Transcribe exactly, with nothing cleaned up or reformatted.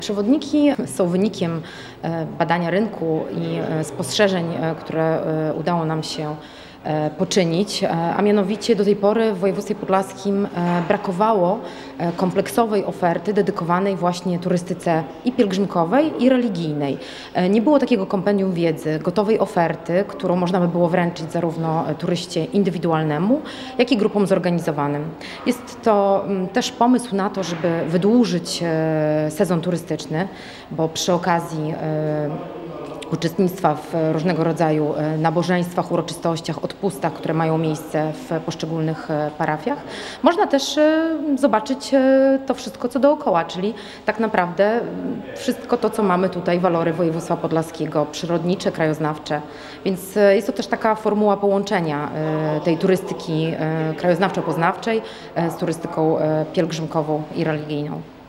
Przewodniki są wynikiem badania rynku i spostrzeżeń, które udało nam się poczynić, a mianowicie do tej pory w województwie podlaskim brakowało kompleksowej oferty dedykowanej właśnie turystyce i pielgrzymkowej, i religijnej. Nie było takiego kompendium wiedzy, gotowej oferty, którą można by było wręczyć zarówno turyście indywidualnemu, jak i grupom zorganizowanym. Jest to też pomysł na to, żeby wydłużyć sezon turystyczny, bo przy okazji uczestnictwa w różnego rodzaju nabożeństwach, uroczystościach, odpustach, które mają miejsce w poszczególnych parafiach, można też zobaczyć to wszystko, co dookoła, czyli tak naprawdę wszystko to, co mamy tutaj, walory województwa podlaskiego, przyrodnicze, krajoznawcze. Więc jest to też taka formuła połączenia tej turystyki krajoznawczo-poznawczej z turystyką pielgrzymkową i religijną.